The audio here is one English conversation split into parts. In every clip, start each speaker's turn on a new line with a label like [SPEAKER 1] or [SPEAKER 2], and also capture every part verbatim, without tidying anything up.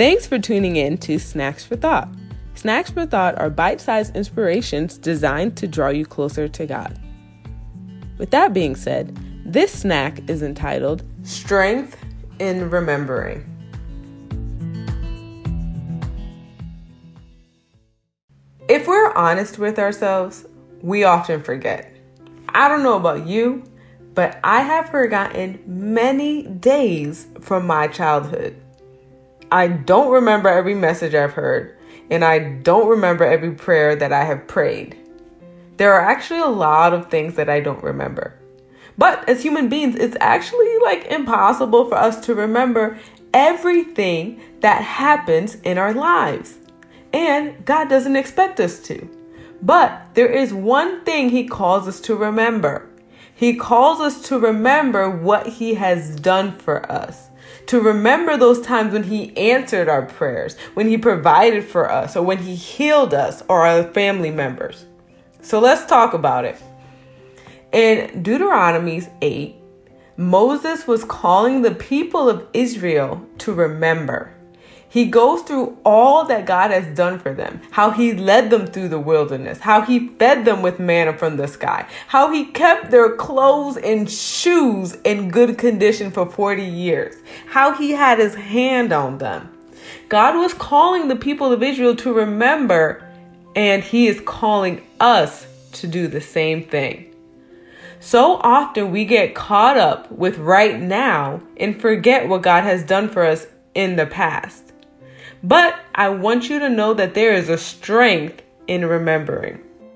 [SPEAKER 1] Thanks for tuning in to Snacks for Thought. Snacks for Thought are bite-sized inspirations designed to draw you closer to God. With that being said, this snack is entitled Strength in Remembering. If we're honest with ourselves, we often forget. I don't know about you, but I have forgotten many days from my childhood. I don't remember every message I've heard, and I don't remember every prayer that I have prayed. There are actually a lot of things that I don't remember. But as human beings, it's actually like impossible for us to remember everything that happens in our lives. And God doesn't expect us to. But there is one thing He calls us to remember. He calls us to remember what He has done for us. To remember those times when He answered our prayers, when He provided for us, or when He healed us or our family members. So let's talk about it. In Deuteronomy eight, Moses was calling the people of Israel to remember. He goes through all that God has done for them, how He led them through the wilderness, how He fed them with manna from the sky, how He kept their clothes and shoes in good condition for forty years, how He had His hand on them. God was calling the people of Israel to remember, and He is calling us to do the same thing. So often we get caught up with right now and forget what God has done for us in the past. But I want you to know that there is a strength in remembering.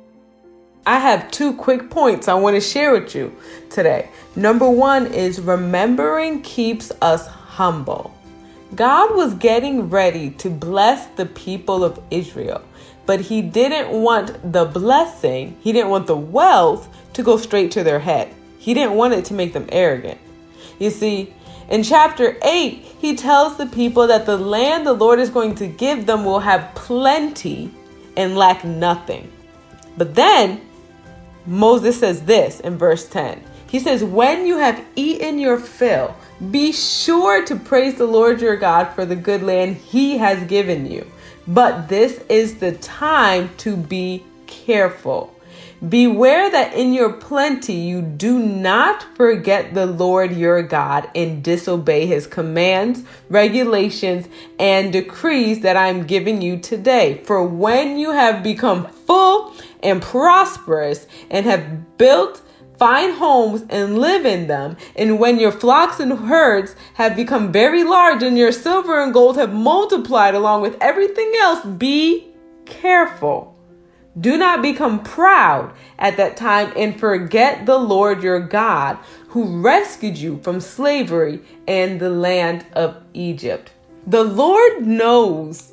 [SPEAKER 1] I have two quick points I want to share with you today. Number one is remembering keeps us humble. God was getting ready to bless the people of Israel, but He didn't want the blessing, He didn't want the wealth to go straight to their head. He didn't want it to make them arrogant. You see, in chapter eight, He tells the people that the land the Lord is going to give them will have plenty and lack nothing. But then Moses says this in verse ten. He says, when you have eaten your fill, be sure to praise the Lord your God for the good land He has given you. But this is the time to be careful. Beware that in your plenty you do not forget the Lord your God and disobey His commands, regulations, and decrees that I am giving you today. For when you have become full and prosperous and have built fine homes and live in them, and when your flocks and herds have become very large and your silver and gold have multiplied along with everything else, be careful. Do not become proud at that time and forget the Lord your God, who rescued you from slavery and the land of Egypt. The Lord knows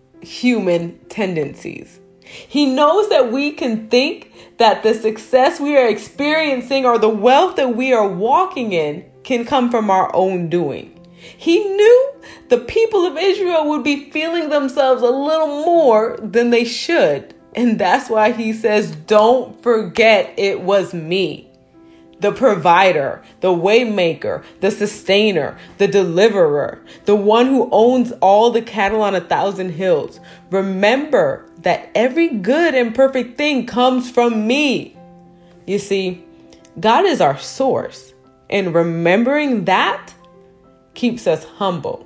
[SPEAKER 1] human tendencies. He knows that we can think that the success we are experiencing or the wealth that we are walking in can come from our own doing. He knew the people of Israel would be feeling themselves a little more than they should. And that's why He says, don't forget it was me, the provider, the way maker, the sustainer, the deliverer, the one who owns all the cattle on a thousand hills. Remember that every good and perfect thing comes from me. You see, God is our source, and remembering that keeps us humble.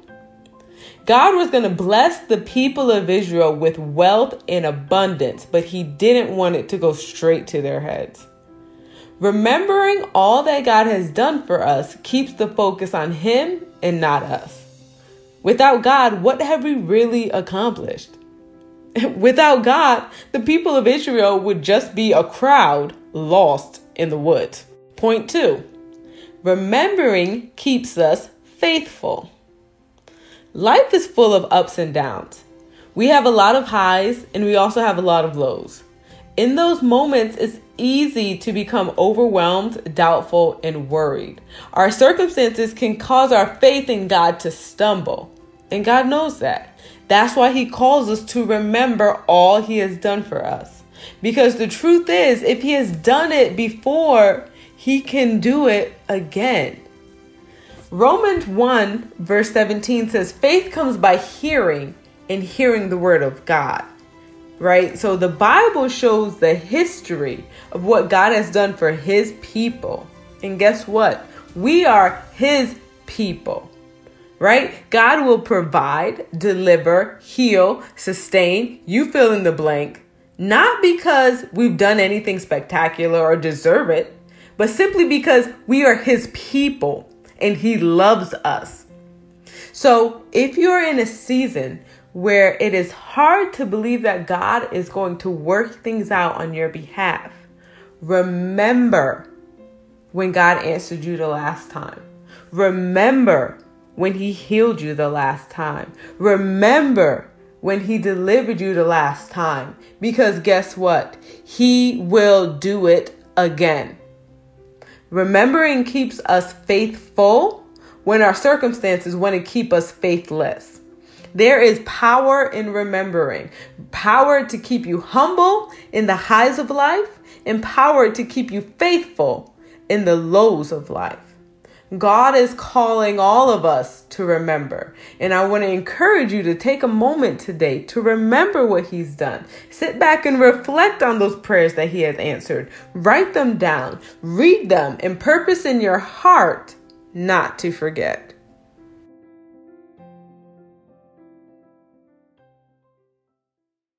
[SPEAKER 1] God was going to bless the people of Israel with wealth in abundance, but He didn't want it to go straight to their heads. Remembering all that God has done for us keeps the focus on Him and not us. Without God, what have we really accomplished? Without God, the people of Israel would just be a crowd lost in the woods. Point two, remembering keeps us faithful. Life is full of ups and downs. We have a lot of highs and we also have a lot of lows. In those moments, it's easy to become overwhelmed, doubtful, and worried. Our circumstances can cause our faith in God to stumble, and God knows that. That's why He calls us to remember all He has done for us. Because the truth is, if He has done it before, He can do it again. Romans one verse seventeen says, faith comes by hearing, and hearing the word of God. Right? So the Bible shows the history of what God has done for his people. And guess what? We are his people. Right? God will provide, deliver, heal, sustain, you fill in the blank, not because we've done anything spectacular or deserve it, but simply because we are his people and he loves us. So if you're in a season where it is hard to believe that God is going to work things out on your behalf, remember when God answered you the last time. Remember when he healed you the last time. Remember when he delivered you the last time. Because guess what? He will do it again. Remembering keeps us faithful when our circumstances want to keep us faithless. There is power in remembering. Power to keep you humble in the highs of life, and power to keep you faithful in the lows of life. God is calling all of us to remember. And I want to encourage you to take a moment today to remember what he's done. Sit back and reflect on those prayers that he has answered. Write them down, read them, and purpose in your heart not to forget.